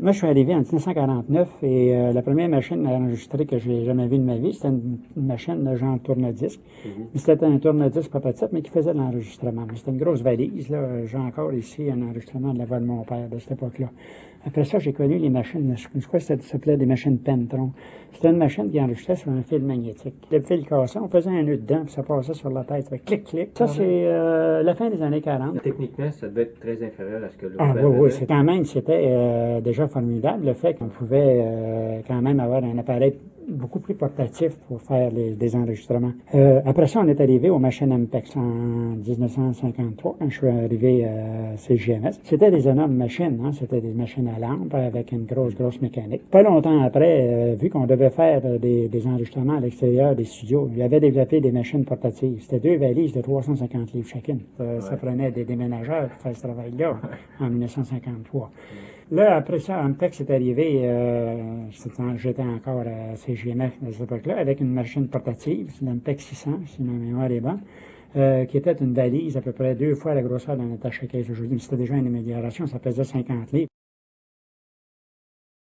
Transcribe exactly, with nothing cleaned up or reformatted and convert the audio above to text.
Moi, je suis arrivé en dix-neuf cent quarante-neuf et euh, la première machine à enregistrer que j'ai jamais vue de ma vie, c'était une, une machine de genre tourne-disque. Mm-hmm. C'était un tourne-disque prototype, mais qui faisait de l'enregistrement. C'était une grosse valise, là. J'ai encore ici un enregistrement de la voix de mon père de cette époque-là. Après ça, j'ai connu les machines, je crois que ça s'appelait des machines Pentron. C'était une machine qui enregistrait sur un fil magnétique. Le fil cassait, on faisait un nœud dedans, puis ça passait sur la tête. Ça fait clic, clic. Ça, c'est euh, la fin des années quarante. Techniquement, ça devait être très inférieur à ce que l'on Ah faisait. oui, oui, c'est quand même, c'était euh, déjà formidable le fait qu'on pouvait euh, quand même avoir un appareil beaucoup plus portatif pour faire les, des enregistrements. Euh, après ça, on est arrivé aux machines Ampex en dix-neuf cent cinquante-trois, quand je suis arrivé à C G M S. C'était des énormes machines, hein? C'était des machines à lampe avec une grosse, grosse mécanique. Pas longtemps après, euh, vu qu'on devait faire euh, des, des enregistrements à l'extérieur des studios, il avait développé des machines portatives. C'était deux valises de trois cent cinquante livres chacune. Euh, ouais. Ça prenait des déménageurs pour faire ce travail-là en dix-neuf cent cinquante-trois. Là, après ça, Ampex est arrivé, euh, j'étais encore à C G M S à cette époque-là, avec une machine portative, c'est l'Ampex six cents, si ma mémoire est bonne, euh, qui était une valise à peu près deux fois la grosseur d'un attache-caisse aujourd'hui. Mais c'était déjà une amélioration, ça pesait cinquante livres.